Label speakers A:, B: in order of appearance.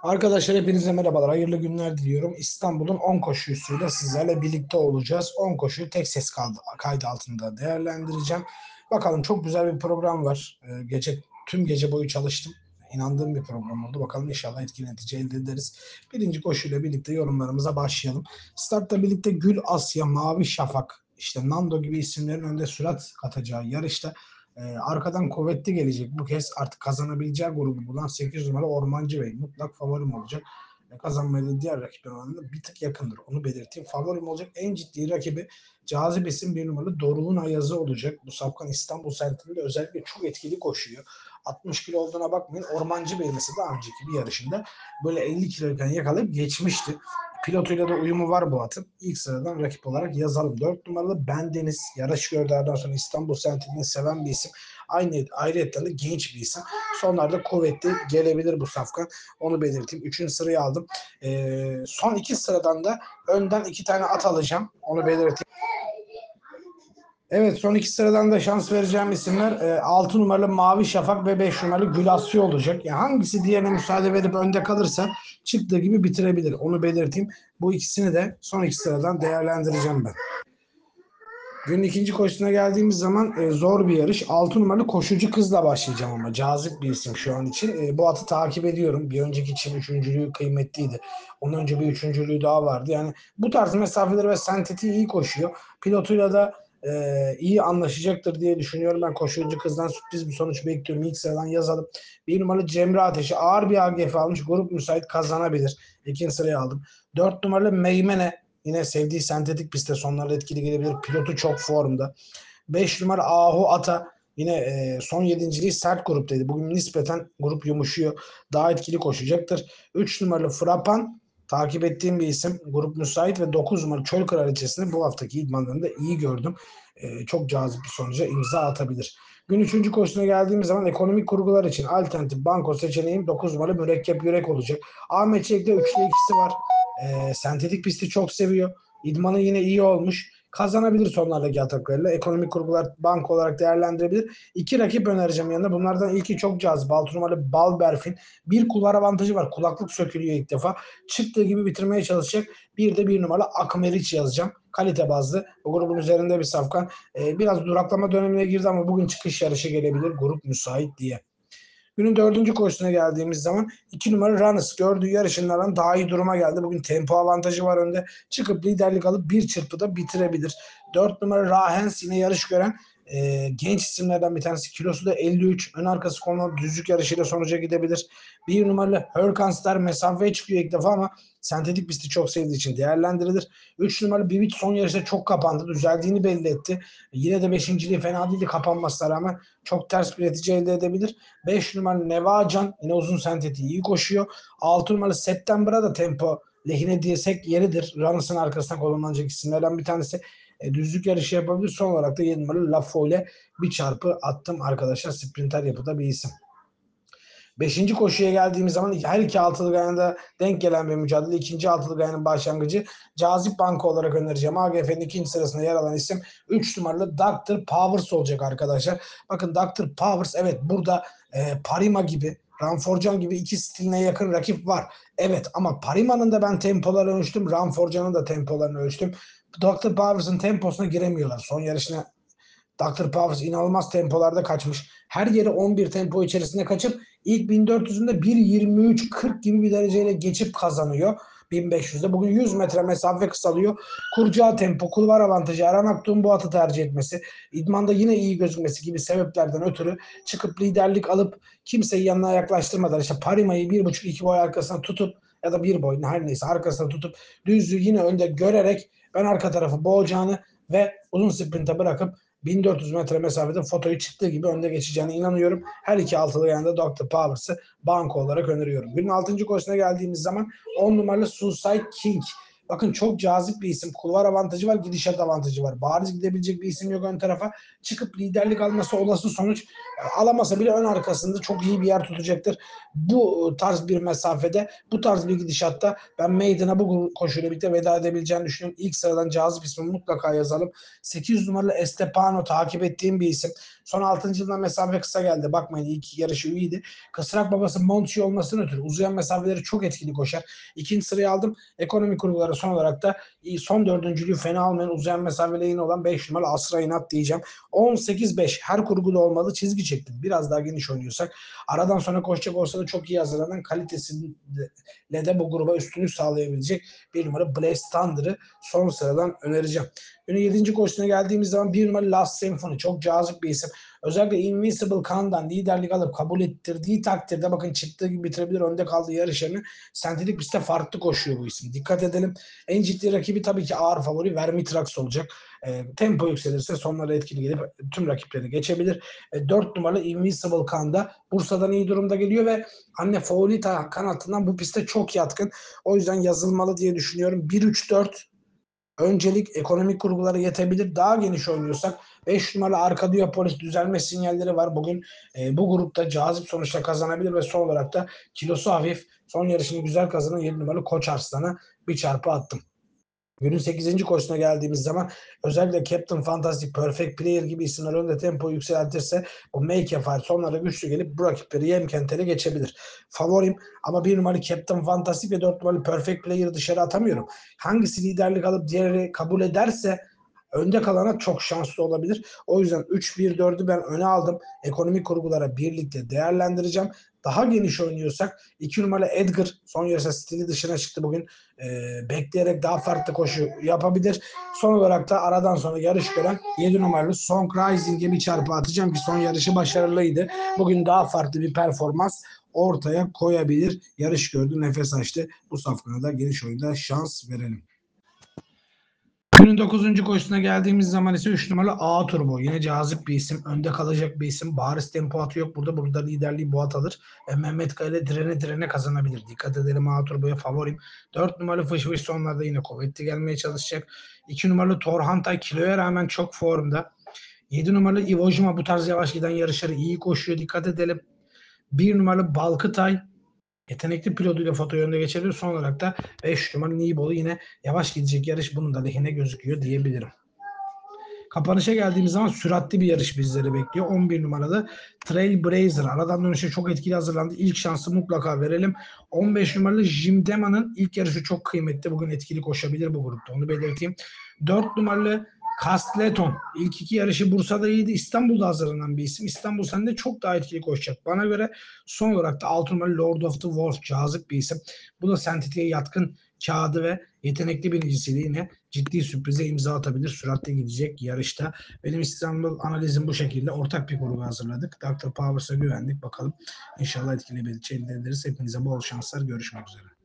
A: Arkadaşlar hepinize merhabalar. Hayırlı günler diliyorum. İstanbul'un 10 koşusuyla sizlerle birlikte olacağız. 10 koşuyu tek ses kaydı altında değerlendireceğim. Bakalım çok güzel bir program var. Tüm gece boyu çalıştım. İnandığım bir program oldu. Bakalım inşallah etkili netice elde ederiz. Birinci koşuyla birlikte yorumlarımıza başlayalım. Startta birlikte Gül Asya, Mavi Şafak, işte Nando gibi isimlerin önde sürat katacağı yarışta arkadan kuvvetli gelecek. Bu kez artık kazanabileceği grubu bulan 8 numara Ormancı Bey mutlak favorim olacak. Kazanmaya da diğer rakipler oranında bir tık yakındır. Onu belirteyim. Favorim olacak en ciddi rakibi cazip isim bir numaralı Doruk'un Ayazı olacak. Bu Safkan İstanbul Sentinde özellikle çok etkili koşuyor. 60 kilo olduğuna bakmayın. Ormancı Bey mesela daha önceki bir yarışında böyle 50 kiloyken yakalayıp geçmişti. Pilotuyla da uyumu var bu atın. İlk sıradan rakip olarak yazalım. 4 numaralı Bendeniz. Yarış gördüğünden sonra İstanbul Sentini'ni seven bir isim. Ayrıca de genç bir isim. Sonlarda kuvvetli gelebilir bu safkan. Onu belirteyim. Üçüncü sırayı aldım. Son iki sıradan da önden iki tane at alacağım. Onu belirteyim. Evet, son iki sıradan da şans vereceğim isimler 6 numaralı Mavi Şafak ve 5 numaralı Gülasya olacak. Yani hangisi diğerine müsaade verip önde kalırsa çıktığı gibi bitirebilir. Onu belirteyim. Bu ikisini de son iki sıradan değerlendireceğim ben. Günün ikinci koşusuna geldiğimiz zaman zor bir yarış. 6 numaralı Koşucu Kız'la başlayacağım ama cazip bir isim şu an için. Bu atı takip ediyorum. Bir önceki için üçüncülüğü kıymetliydi. Ondan önce bir üçüncülüğü daha vardı. Yani bu tarz mesafeleri ve sentetiği iyi koşuyor. Pilotuyla da iyi anlaşacaktır diye düşünüyorum. Ben Koşucu Kız'dan sürpriz bir sonuç bekliyorum. İlk sıradan yazalım. Bir numaralı Cemre Ateşi ağır bir AGF almış. Grup müsait kazanabilir. İkinci sıraya aldım. 4 numaralı Meymene yine sevdiği sentetik pistte sonlarda etkili gelebilir. Pilotu çok formda. 5 numara Ahu Ata yine son yedinciliği sert gruptaydı. Bugün nispeten grup yumuşuyor. Daha etkili koşacaktır. 3 numaralı Frapan takip ettiğim bir isim. Grup müsait ve 9 numara Çöl Kraliçesi'ni bu haftaki idmanlarında iyi gördüm. Çok cazip bir sonuca imza atabilir. Gün 3. koşusuna geldiğimiz zaman ekonomik kurgular için alternatif banko seçeneğim 9 numara Mürekkep Yürek olacak. Ahmet Çelik'te 3'lü ikisi var. Sentetik pisti çok seviyor. İdmanı yine iyi olmuş. Kazanabilir sonlardaki ataklarıyla. Ekonomik kurgular bank olarak değerlendirebilir. İki rakip önereceğim yanında. Bunlardan ilki çok cazip. 6 numaralı Balberfin. Bir kulvar avantajı var. Kulaklık sökülüyor ilk defa. Çıktığı gibi bitirmeye çalışacak. Bir de bir numaralı Akmeriç yazacağım. Kalite bazlı. O grubun üzerinde bir safkan. Biraz duraklama dönemine girdi ama bugün çıkış yarışı gelebilir. Grup müsait diye. Günün dördüncü koşusuna geldiğimiz zaman 2 numara Runners gördüğü yarışından daha iyi duruma geldi. Bugün tempo avantajı var önde. Çıkıp liderlik alıp bir çırpıda bitirebilir. 4 numara Rahens yine yarış gören genç isimlerden bir tanesi. Kilosu da 53. Ön arkası konulan düzlük yarışıyla sonuca gidebilir. Bir numaralı Hurricanes'ler mesafeye çıkıyor ilk defa ama sentetik pisti çok sevdiği için değerlendirilir. 3 numaralı Bibic son yarışta çok kapandı. Düzeldiğini belli etti. Yine de beşinciliği fena değildi kapanmasına rağmen. Çok ters bir netice elde edebilir. 5 numaralı Nevacan yine uzun sentetiği iyi koşuyor. 6 numaralı September'a da tempo lehine diyesek yeridir. Runners'ın arkasına konumlanacak isimlerden bir tanesi. Düzlük yarışı yapabilir. Son olarak da 7 numaralı Lafo ile bir çarpı attım arkadaşlar. Sprinter yapıda bir isim. Beşinci koşuya geldiğimiz zaman her iki altılı gayanda denk gelen bir mücadele. İkinci altılı gayanın başlangıcı cazip banka olarak önereceğim. AGF'nin ikinci sırasında yer alan isim 3 numaralı Dr. Powers olacak arkadaşlar. Bakın Dr. Powers evet burada Parima gibi Ranforcan gibi iki stiline yakın rakip var. Evet ama Parima'nın da ben tempolarını ölçtüm. Ranforcan'ın da tempolarını ölçtüm. Dr. Powers'ın temposuna giremiyorlar. Son yarışına Dr. Powers inanılmaz tempolarda kaçmış. Her yeri 11 tempo içerisinde kaçıp ilk 1400'ünde 1.23.40 gibi bir dereceyle geçip kazanıyor. 1500'de. Bugün 100 metre mesafe kısalıyor. Kuracağı tempo, kulvar avantajı, Aran Aktuğ'un bu atı tercih etmesi, idmanda yine iyi gözükmesi gibi sebeplerden ötürü çıkıp liderlik alıp kimseyi yanına yaklaştırmadan işte Parima'yı 1.5-2 boy arkasına tutup ya da bir boy her neyse arkasına tutup düzlüğü yine önde görerek ben arka tarafı boğacağını ve uzun sprinte bırakıp 1400 metre mesafede fotoyu çıktığı gibi önde geçeceğine inanıyorum. Her iki altılı yanında Dr. Powers'ı banko olarak öneriyorum. Günün 6. koşusuna geldiğimiz zaman 10 numaralı Suicide King. Bakın çok cazip bir isim. Kulvar avantajı var, gidişat avantajı var. Bariz gidebilecek bir isim yok ön tarafa. Çıkıp liderlik alması olası sonuç. Alamasa bile ön arkasında çok iyi bir yer tutacaktır. Bu tarz bir mesafede, bu tarz bir gidişatta ben Maiden'a bu koşuyla birlikte veda edebileceğini düşünüyorum. İlk sıradan cazip ismi mutlaka yazalım. 800 numaralı Estepano takip ettiğim bir isim. Son 6. yılda mesafe kısa geldi. Bakmayın ilk yarışı iyiydi. Kısrak babası Monty olmasının ötürü uzayan mesafeleri çok etkili koşar. İkinci sırayı aldım. Ekonomik kurgulara son olarak da son dördüncülüğü fena olmayan uzayan mesafeli yine olan 5 numaralı Asra İnat diyeceğim. 18-5 her kurguda olmalı. Çizgi çektim. Biraz daha geniş oynuyorsak. Aradan sonra koşacak olsa da çok iyi hazırlanan kalitesiyle de bu gruba üstünlük sağlayabilecek bir numara Blaze Thunder'ı son sıradan önereceğim. Günün 7. koşusuna geldiğimiz zaman bir numara Last Symphony. Çok cazip bir isim. Özellikle Invincible Khan'dan liderlik alıp kabul ettirdiği takdirde bakın çıktığı gibi bitirebilir. Önde kaldığı yarışlarını sentetik pistte farklı koşuyor bu isim. Dikkat edelim. En ciddi rakibi tabii ki ağır favori Vermitrax olacak. Tempo yükselirse sonlara etkili gelip tüm rakipleri geçebilir. 4 numaralı Invincible Khan'da Bursa'dan iyi durumda geliyor ve anne Favorita kanatından bu piste çok yatkın. O yüzden yazılmalı diye düşünüyorum. 1-3-4 öncelik ekonomik kurgulara yetebilir. Daha geniş oynuyorsak 5 numaralı Arkadio Polis düzelme sinyalleri var. Bugün bu grupta cazip sonuçla kazanabilir ve son olarak da kilosu hafif son yarışını güzel kazanan 7 numaralı Koç Arslan'a bir çarpı attım. Günün 8. koşusuna geldiğimiz zaman özellikle Captain Fantastic, Perfect Player gibi isimler önde tempoyu yükseltirse o Make a Fire sonlara güçlü gelip bu rakipleri yemkentele geçebilir. Favorim ama bir numaralı Captain Fantastic ve 4 numaralı Perfect Player'ı dışarı atamıyorum. Hangisi liderlik alıp diğeri kabul ederse önde kalana çok şanslı olabilir. O yüzden 3-1-4'ü ben öne aldım. Ekonomik kurgulara birlikte değerlendireceğim. Daha geniş oynuyorsak 2 numaralı Edgar son yarışta stili dışına çıktı bugün. Bekleyerek daha farklı koşu yapabilir. Son olarak da aradan sonra yarış gören 7 numaralı Song Rising'e bir çarpı atacağım ki son yarışı başarılıydı. Bugün daha farklı bir performans ortaya koyabilir. Yarış gördü, nefes açtı. Bu safkana da geniş oyunda şans verelim. Günün 9. koşusuna geldiğimiz zaman ise 3 numaralı A Turbo. Yine cazip bir isim. Önde kalacak bir isim. Bariz tempo atı yok burada. Burada liderliği Boğat alır. Mehmet Kaya ile direne kazanabilir. Dikkat edelim A Turbo'ya favorim. 4 numaralı Fış Fış sonlarda yine kuvvetli gelmeye çalışacak. 2 numaralı Torhantay kiloya rağmen çok formda. 7 numaralı Ivojima bu tarz yavaş giden yarışları iyi koşuyor. Dikkat edelim. 1 numaralı Balkıtay yetenekli pilotuyla foto yönde geçebilir. Son olarak da 5 numaralı Nibolu yine yavaş gidecek yarış bunun da lehine gözüküyor diyebilirim. Kapanışa geldiğimiz zaman süratli bir yarış bizleri bekliyor. 11 numaralı Trailblazer. Aradan dönüşe çok etkili hazırlandı. İlk şansı mutlaka verelim. 15 numaralı Jim Dema'nın ilk yarışı çok kıymetli. Bugün etkili koşabilir bu grupta. Onu belirteyim. 4 numaralı Castleton. İlk iki yarışı Bursa'da iyiydi. İstanbul'da hazırlanan bir isim. İstanbul sende çok daha etkili koşacak. Bana göre son olarak da 6 numaralı Lord of the Wolf. Cazip bir isim. Bu da sentetiğe yatkın kağıdı ve yetenekli binicisiyle yine ciddi sürprize imza atabilir. Süratle gidecek yarışta. Benim İstanbul analizim bu şekilde. Ortak bir kurgu hazırladık. Dr. Powers'a güvendik. Bakalım inşallah etkili bir elde ederiz. Hepinize bol şanslar. Görüşmek üzere.